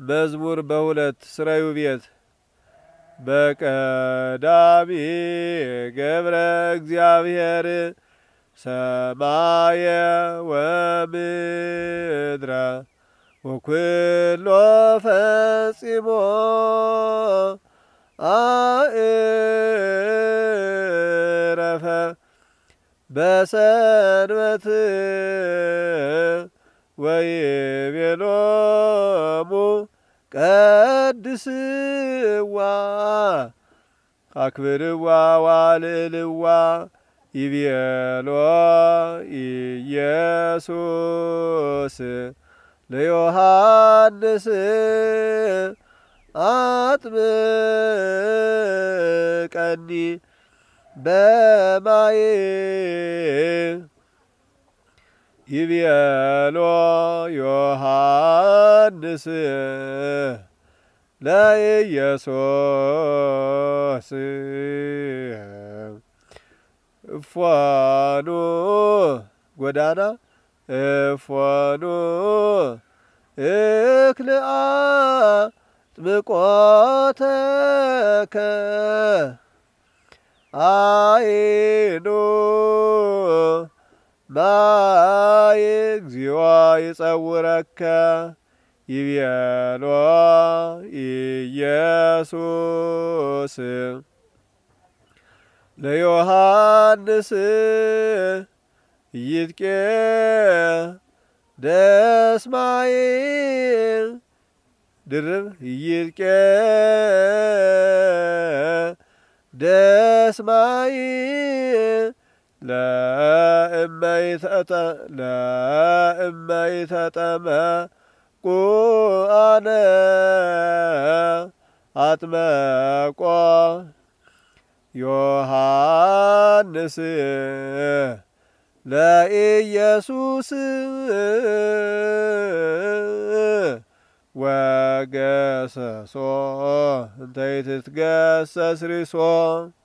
መዝሙር በሁለት ስራዩ ቤት በቀዳሚ ገብረ እግዚአብሔር ሰማየ ወምድረ ወኩሎ ፈጺሞ አእረፈ በሰንበት ወይቤሎሙ ቀድስዋ አክብርዋ ዋልልዋ ይቤሎ ኢየሱስ ለዮሐንስ አጥምቀኒ በማየ ይቤሎ ዮሐንስ ለኢየሱስ እፎኑ ጎዳና እፎኑ እክልአ ጥምቆተከ አይኑ ማይ እግዚኦ ይጸውረከ ይቤሎ ኢየሱስ ለዮሐንስ ይትቄ ደስማይ ድርብ ይትቄ ደስማይ ለእመይተጠመቁ አነ አጥመቆ ዮሐንስ ለኢየሱስ ወገሰሶ እንተ ይትትገሰስ ሪሶ